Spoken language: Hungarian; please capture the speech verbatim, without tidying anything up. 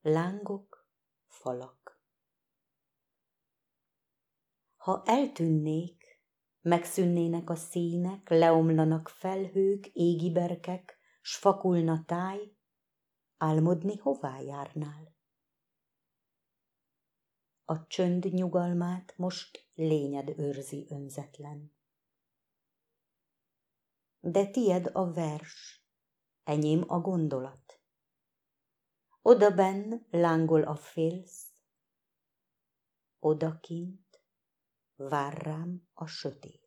lángok, falak. Ha eltűnnék, megszűnnének a színek, leomlanak felhők, égi berkek, s fakulna táj, álmodni hová járnál? A csönd nyugalmát most lényed őrzi önzetlen. De tied a vers, enyém a gondolat. Odabenn lángol a félsz, odakint vár rám a sötét.